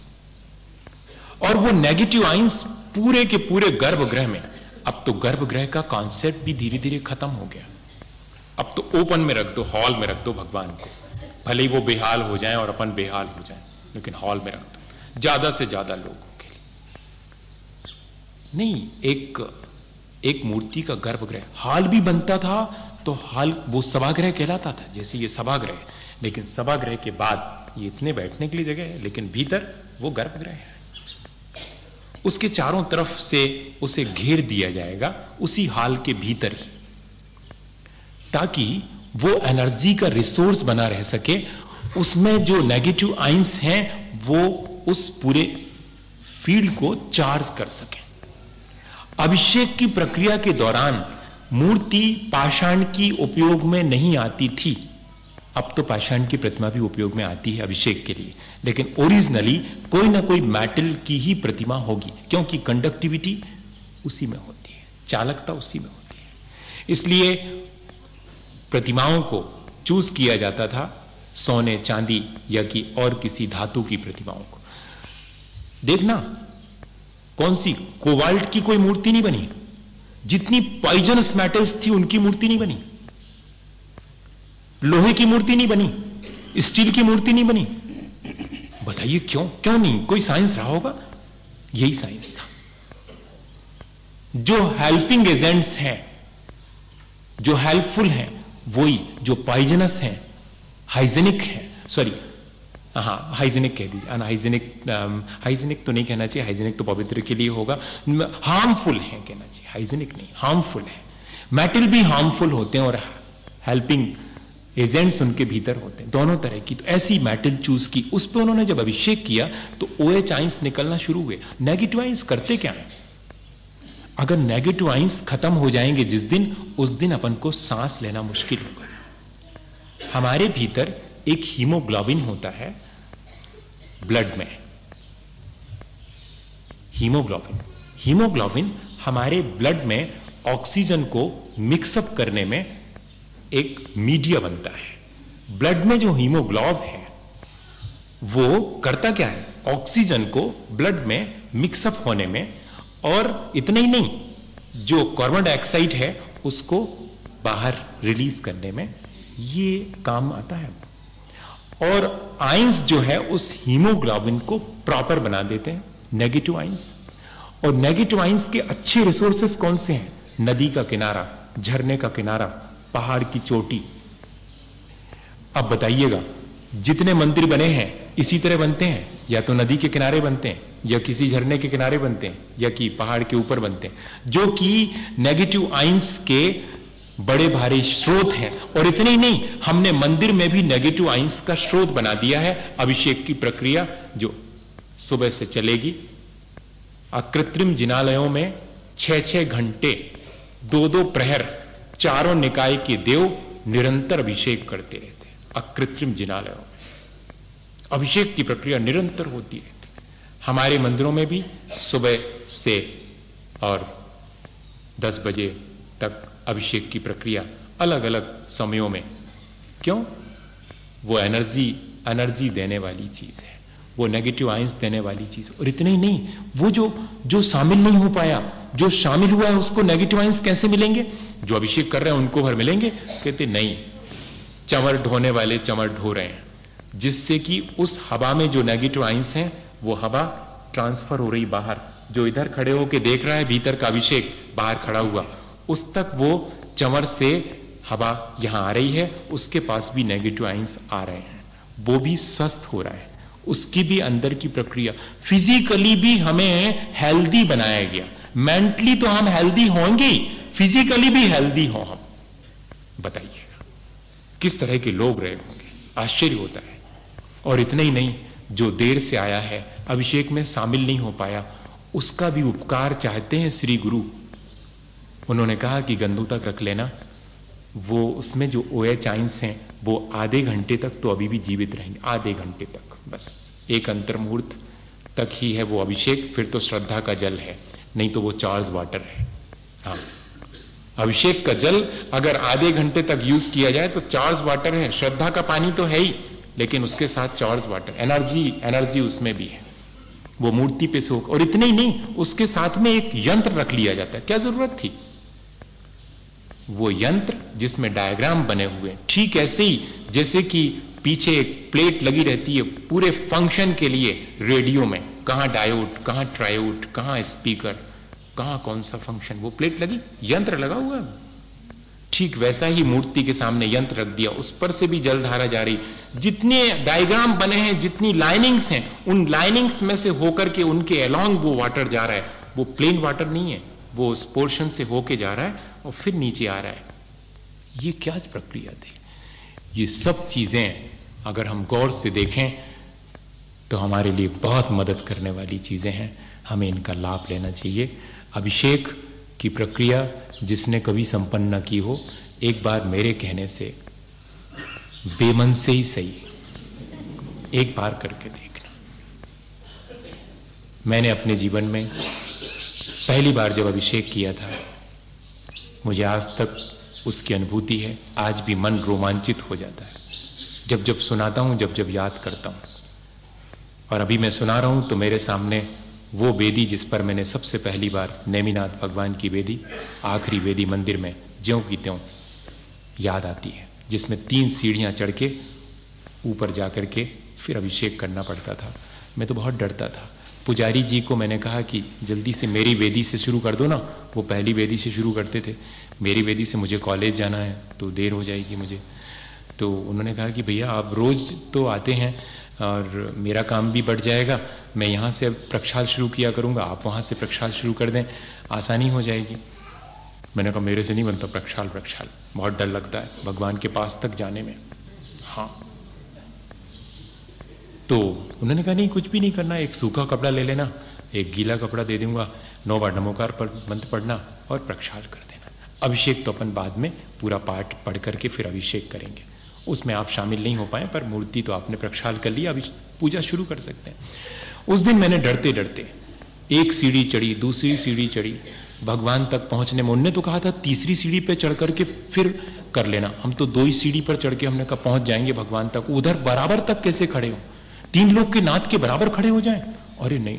और वो नेगेटिव आयंस पूरे के पूरे गर्भगृह में, अब तो गर्भगृह का कॉन्सेप्ट भी धीरे धीरे खत्म हो गया। अब तो ओपन में रख दो, हॉल में रख दो भगवान को, भले ही वो बेहाल हो जाएं और अपन बेहाल हो जाएं, लेकिन हॉल में रख दो ज्यादा से ज्यादा लोगों के लिए। नहीं, एक मूर्ति का गर्भगृह, हॉल भी बनता था तो हॉल वो सभागृह कहलाता था, जैसे ये सभागृह, लेकिन सभागृह के बाद ये इतने बैठने के लिए जगह है, लेकिन भीतर वो गर्भगृह है। उसके चारों तरफ से उसे घेर दिया जाएगा, उसी हॉल के भीतर ही, ताकि वो एनर्जी का रिसोर्स बना रह सके। उसमें जो नेगेटिव आइंस हैं वो उस पूरे फील्ड को चार्ज कर सके। अभिषेक की प्रक्रिया के दौरान मूर्ति पाषाण की उपयोग में नहीं आती थी। अब तो पाषाण की प्रतिमा भी उपयोग में आती है अभिषेक के लिए, लेकिन ओरिजिनली कोई ना कोई मेटल की ही प्रतिमा होगी, क्योंकि कंडक्टिविटी उसी में होती है, चालकता उसी में होती है। इसलिए प्रतिमाओं को चूज किया जाता था सोने, चांदी या कि और किसी धातु की प्रतिमाओं को। देखना, कौन सी कोबाल्ट की कोई मूर्ति नहीं बनी, जितनी पॉइजनस मेटल्स थी उनकी मूर्ति नहीं बनी, लोहे की मूर्ति नहीं बनी, स्टील की मूर्ति नहीं बनी। बताइए क्यों? क्यों नहीं? कोई साइंस रहा होगा। यही साइंस था। जो हेल्पिंग एजेंट्स हैं, जो हेल्पफुल हैं, वही जो पॉइजनस हैं, हाइजेनिक है, सॉरी, हाँ हाइजेनिक कह दीजिए, अनहाइजेनिक, हाइजेनिक तो नहीं कहना चाहिए, हाइजेनिक तो पवित्र के लिए होगा, हार्मफुल है कहना चाहिए, हाइजेनिक नहीं, हार्मफुल है। मेटल भी हार्मफुल होते हैं और हेल्पिंग एजेंट्स उनके भीतर होते हैं, दोनों तरह की। तो ऐसी मेटल चूज की, उस पर उन्होंने जब अभिषेक किया तो OH आइंस निकलना शुरू हुए। नेगेटिव आइंस करते क्या है? अगर नेगेटिव आइंस खत्म हो जाएंगे जिस दिन, उस दिन अपन को सांस लेना मुश्किल होगा। हमारे भीतर एक हीमोग्लोबिन होता है ब्लड में, हीमोग्लोबिन हमारे ब्लड में ऑक्सीजन को मिक्सअप करने में एक मीडिया बनता है। ब्लड में जो हीमोग्लोब है वो करता क्या है? ऑक्सीजन को ब्लड में मिक्सअप होने में, और इतना ही नहीं, जो कार्बन डाइऑक्साइड है उसको बाहर रिलीज करने में ये काम आता है। और आइंस जो है उस हीमोग्लोबिन को प्रॉपर बना देते हैं, नेगेटिव आइंस। और नेगेटिव आइंस के अच्छे रिसोर्सेस कौन से हैं? नदी का किनारा, झरने का किनारा, पहाड़ की चोटी। अब बताइएगा, जितने मंदिर बने हैं इसी तरह बनते हैं, या तो नदी के किनारे बनते हैं, या किसी झरने के किनारे बनते हैं, या कि पहाड़ के ऊपर बनते हैं, जो कि नेगेटिव आइंस के बड़े भारी स्रोत हैं। और इतने ही नहीं, हमने मंदिर में भी नेगेटिव आइंस का स्रोत बना दिया है। अभिषेक की प्रक्रिया जो सुबह से चलेगी, अकृत्रिम जिनालयों में 6-6 घंटे, 2-2 प्रहर चारों निकाय के देव निरंतर अभिषेक करते रहते हैं। अकृत्रिम जिनालयों में अभिषेक की प्रक्रिया निरंतर होती रहती है। हमारे मंदिरों में भी सुबह से और 10 बजे तक अभिषेक की प्रक्रिया अलग अलग समयों में। क्यों? वो एनर्जी देने वाली चीज है, वो नेगेटिव आइंस देने वाली चीज। और इतने ही नहीं, वो जो शामिल नहीं हो पाया, जो शामिल हुआ है उसको नेगेटिव आइंस कैसे मिलेंगे? जो अभिषेक कर रहे हैं उनको भर मिलेंगे? कहते नहीं, चंवर ढोने वाले चंवर ढो रहे हैं, जिससे कि उस हवा में जो नेगेटिव आइंस हैं वो हवा ट्रांसफर हो रही बाहर। जो इधर खड़े होकर देख रहा है भीतर का अभिषेक, बाहर खड़ा हुआ, उस तक वो चंवर से हवा यहां आ रही है, उसके पास भी नेगेटिव आइंस आ रहे हैं, वो भी स्वस्थ हो रहा है। उसकी भी अंदर की प्रक्रिया, फिजिकली भी हमें हेल्दी बनाया गया। मेंटली तो हम हेल्दी होंगे, फिजिकली भी हेल्दी हो हम। बताइएगा किस तरह के लोग रहे होंगे, आश्चर्य होता है। और इतना ही नहीं, जो देर से आया है, अभिषेक में शामिल नहीं हो पाया, उसका भी उपकार चाहते हैं श्री गुरु। उन्होंने कहा कि गंदू तक रख लेना, वो उसमें जो OH आइंस हैं वो आधे घंटे तक तो अभी भी जीवित रहेंगे, आधे घंटे तक, बस एक अंतर मुहूर्त तक ही है वो अभिषेक। फिर तो श्रद्धा का जल है, नहीं तो वो चार्ज वाटर है। हाँ, अभिषेक का जल अगर आधे घंटे तक यूज किया जाए तो चार्ज वाटर है। श्रद्धा का पानी तो है ही, लेकिन उसके साथ चार्ज वाटर, एनर्जी उसमें भी है, वो मूर्ति पे सोख। और इतने ही नहीं, उसके साथ में एक यंत्र रख लिया जाता है। क्या जरूरत थी? वो यंत्र जिसमें डायग्राम बने हुए हैं, ठीक ऐसे ही जैसे कि पीछे एक प्लेट लगी रहती है पूरे फंक्शन के लिए रेडियो में, कहां डायोड, कहां ट्रायोड, कहां स्पीकर, कहां कौन सा फंक्शन, वो प्लेट लगी, यंत्र लगा हुआ है। ठीक वैसा ही मूर्ति के सामने यंत्र रख दिया, उस पर से भी जलधारा जा रही, जितने डायग्राम बने हैं, जितनी लाइनिंग्स हैं, उन लाइनिंग्स में से होकर के उनके अलोंग वो वाटर जा रहा है। वो प्लेन वाटर नहीं है, वो उस पोर्शन से होके जा रहा है और फिर नीचे आ रहा है। ये क्या प्रक्रिया थी? ये सब चीजें अगर हम गौर से देखें तो हमारे लिए बहुत मदद करने वाली चीजें हैं। हमें इनका लाभ लेना चाहिए। अभिषेक की प्रक्रिया जिसने कभी संपन्न न की हो, एक बार मेरे कहने से, बेमन से ही सही, एक बार करके देखना। मैंने अपने जीवन में पहली बार जब अभिषेक किया था, मुझे आज तक उसकी अनुभूति है। आज भी मन रोमांचित हो जाता है जब जब सुनाता हूं, जब जब याद करता हूं। और अभी मैं सुना रहा हूं तो मेरे सामने वो वेदी जिस पर मैंने सबसे पहली बार, नेमिनाथ भगवान की वेदी, आखिरी वेदी मंदिर में ज्यों की त्यों याद आती है, जिसमें 3 सीढ़ियां चढ़ के ऊपर जाकर के फिर अभिषेक करना पड़ता था। मैं तो बहुत डरता था। पुजारी जी को मैंने कहा कि जल्दी से मेरी वेदी से शुरू कर दो ना। वो पहली वेदी से शुरू करते थे, मेरी वेदी से मुझे कॉलेज जाना है तो देर हो जाएगी मुझे। तो उन्होंने कहा कि भैया आप रोज तो आते हैं और मेरा काम भी बढ़ जाएगा, मैं यहां से अब प्रक्षाल शुरू किया करूंगा, आप वहां से प्रक्षाल शुरू कर दें, आसानी हो जाएगी। मैंने कहा मेरे से नहीं बनता प्रक्षाल, बहुत डर लगता है भगवान के पास तक जाने में। हाँ, तो उन्होंने कहा नहीं, कुछ भी नहीं करना, एक सूखा कपड़ा ले लेना, एक गीला कपड़ा दे दूंगा, 9 बार नमोकार पर मंत्र पढ़ना और प्रक्षाल कर देना। अभिषेक तो अपन बाद में पूरा पाठ पढ़ करके फिर अभिषेक करेंगे, उसमें आप शामिल नहीं हो पाए, पर मूर्ति तो आपने प्रक्षाल कर लिया, अभी पूजा शुरू कर सकते हैं। उस दिन मैंने डरते डरते एक सीढ़ी चढ़ी, दूसरी सीढ़ी चढ़ी, भगवान तक पहुंचने में उनने तो कहा था तीसरी सीढ़ी पे चढ़ करके फिर कर लेना। हम तो 2 ही सीढ़ी पर चढ़ के हमने कहा पहुंच जाएंगे भगवान तक। उधर बराबर तक कैसे खड़े हो, 3 लोग के नाथ के बराबर खड़े हो जाएं? अरे नहीं,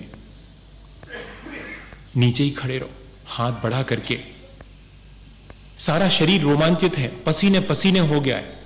नीचे ही खड़े रहो, हाथ बढ़ा करके। सारा शरीर रोमांचित है, पसीने पसीने हो गया है,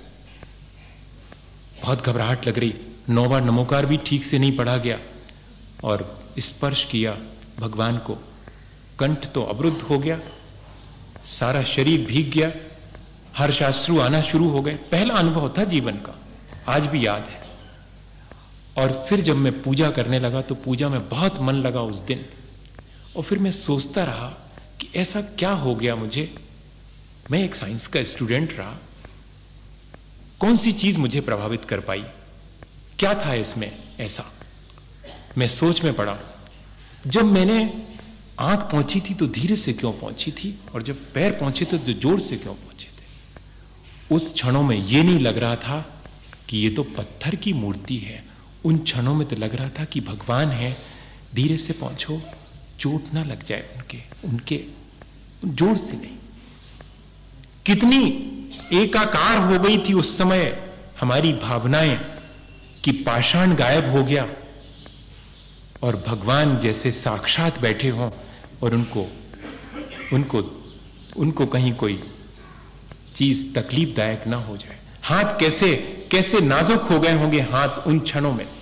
बहुत घबराहट लग रही। 9 बार नमोकार भी ठीक से नहीं पढ़ा गया और स्पर्श किया भगवान को, कंठ तो अवरुद्ध हो गया, सारा शरीर भीग गया, हर्षाश्रु आना शुरू हो गए। पहला अनुभव था जीवन का, आज भी याद है। और फिर जब मैं पूजा करने लगा तो पूजा में बहुत मन लगा उस दिन। और फिर मैं सोचता रहा कि ऐसा क्या हो गया मुझे, मैं एक साइंस का स्टूडेंट रहा, कौन सी चीज मुझे प्रभावित कर पाई, क्या था इसमें ऐसा। मैं सोच में पड़ा। जब मैंने आंख पहुंची थी तो धीरे से क्यों पहुंची थी, और जब पैर पहुंचे थे तो जोर से क्यों पहुंचे थे। उस क्षणों में यह नहीं लग रहा था कि ये तो पत्थर की मूर्ति है, उन क्षणों में तो लग रहा था कि भगवान है, धीरे से पहुंचो, चोट ना लग जाए उनके जोर से नहीं। कितनी एकाकार हो गई थी उस समय हमारी भावनाएं कि पाषाण गायब हो गया और भगवान जैसे साक्षात बैठे हों और उनको कहीं कोई चीज तकलीफदायक ना हो जाए। हाथ कैसे कैसे नाजुक हो गए होंगे हाथ उन क्षणों में।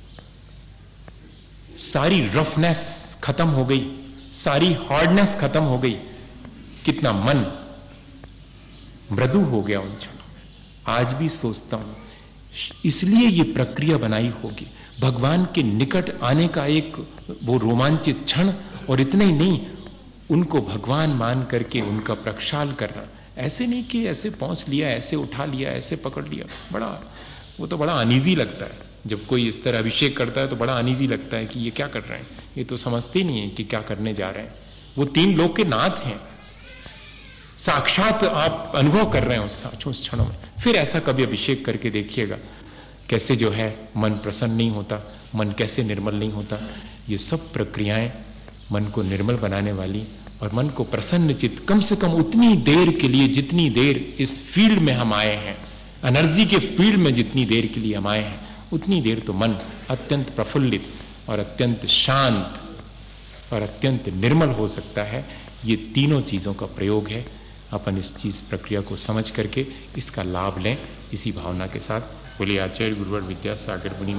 सारी रफनेस खत्म हो गई, सारी हार्डनेस खत्म हो गई, कितना मन मृदु हो गया उन क्षणों में। आज भी सोचता हूं, इसलिए ये प्रक्रिया बनाई होगी भगवान के निकट आने का एक वो रोमांचित क्षण। और इतना ही नहीं, उनको भगवान मान करके उनका प्रक्षाल करना। ऐसे नहीं कि ऐसे पहुंच लिया, ऐसे उठा लिया, ऐसे पकड़ लिया, वो तो बड़ा अनईजी लगता है। जब कोई इस तरह अभिषेक करता है तो बड़ा अनईजी लगता है कि ये क्या कर रहे हैं, ये तो समझते नहीं है कि क्या करने जा रहे हैं। वो 3 लोग के नाथ हैं, साक्षात आप अनुभव कर रहे हैं उस क्षणों में। फिर ऐसा कभी अभिषेक करके देखिएगा कैसे जो है मन प्रसन्न नहीं होता, मन कैसे निर्मल नहीं होता। ये सब प्रक्रियाएं मन को निर्मल बनाने वाली और मन को प्रसन्न चित्त, कम से कम उतनी देर के लिए जितनी देर इस फील्ड में हम आए हैं, एनर्जी के फील्ड में जितनी देर के लिए हम आए हैं, उतनी देर तो मन अत्यंत प्रफुल्लित और अत्यंत शांत और अत्यंत निर्मल हो सकता है। ये तीनों चीजों का प्रयोग है। अपन इस चीज प्रक्रिया को समझ करके इसका लाभ लें, इसी भावना के साथ बोलिए आचार्य गुरुवर विद्यासागर मुनि।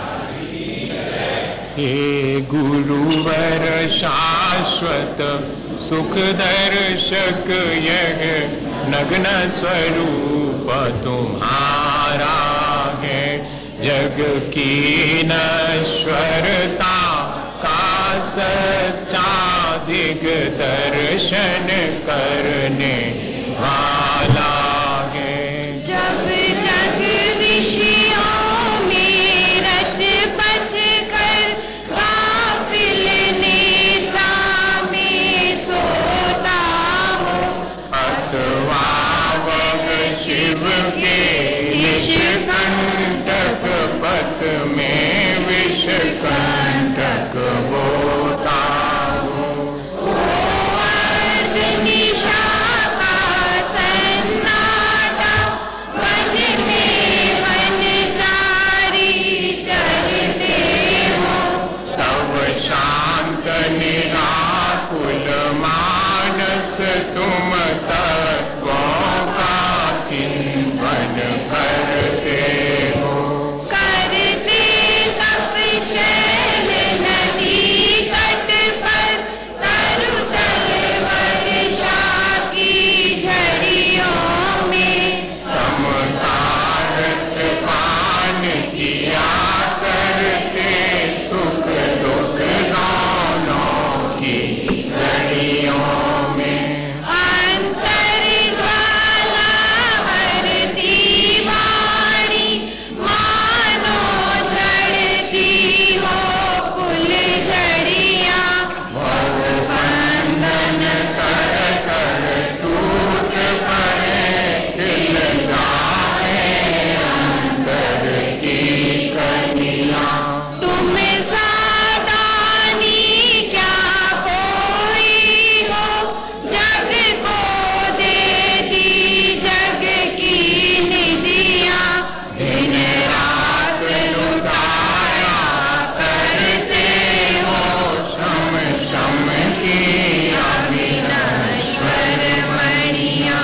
हे गुरुवर शाश्वत सुख दर्शक, यह नग्न स्वरूप तुम्हारा है। जग की नश्वरता का सच्चा दिग्दर्शन करने वाला है। जब जग विषयों में रच बच कर गाफिल निद्रा में सोता हो, अथवा वह शिव के निष्कंटक पथ में विषकंटक होता हो। निशा का सन्नाटा वन में वनचारी चलते हो, तब शांत निराकुल मानस तुम तत्वों का चिंतन करते हो। करते तपशैल नदी तट पर तरुतल वर्षा की झड़ियों में, समतारस पान किया करते सुख दुख दोनों की घड़ियों में। अंतर ज्वाला भरती वाणी मानो झड़ती हो फूल झड़ियाँ, भव बंधन कर कर टूट पड़े, खिल जाए अंतर की कलियाँ। तुम सादानी क्या कोई हो, जग को देती जग की निधियाँ, दिन रात लुटाया करते हो श्रम श्रम की अविनश्वर मणियाँ।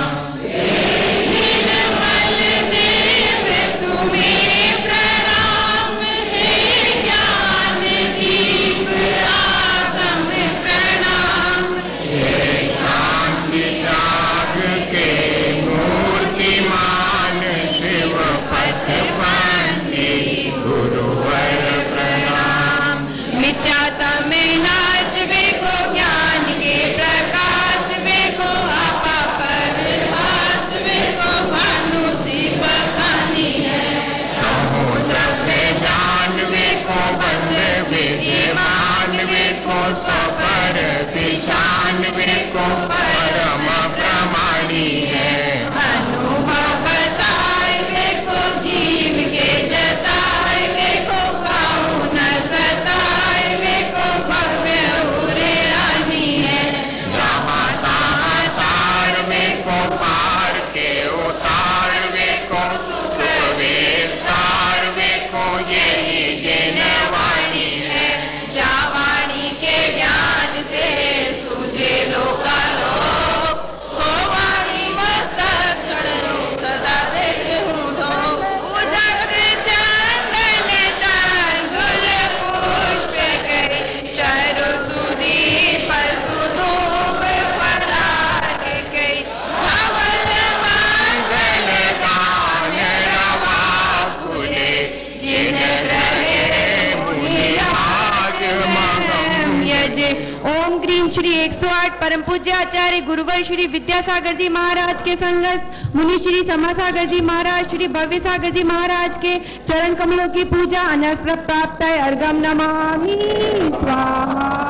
निर्मल देव तुम्हें प्रणाम, हे ज्ञान दीप आगम प्रणाम। हे शांति त्याग के मूर्तिमान शिव पथ पंथी गुरुवर प्रणाम। मिथ्यात्म नाश वेको ज्ञान के प्रकाश वेको, आपा परभास वेको भानु सी बखानी है। समुद्र पे जानवे को बंद विद्यमानवे को सपर पिछानवे को परम प्रमाणी है। अनुभव बताए वेको जीव के जताए वेको, काहू न सताए वेको भव्य उरे आनी है। जहाँ तहाँ तारवे को पार के उतारवे को, सुख विस्तारवे को यही जिन वाणी है। जावाणी के ज्ञान से सूझे लोकालोक, सो वाणी मस्तक चढ़ो सदा देते हूँ ढोक। उदक चंदन तंडुल पुष्प कई, चारों सुदीप सुधूप पराग कई। धवल मंगल गान रवा खुले, जिन ग्रहे मुनि भाग महम यजे। ओम ग्रीम श्री 108 परम पूज्य आचार्य गुरुवर श्री विद्यासागर जी महाराज के संगत मुनि श्री समासागर जी महाराज, श्री भव्य सागर जी महाराज के चरण कमलों की पूजा अनर्घ प्राप्त अर्घम नमामि स्वाहा।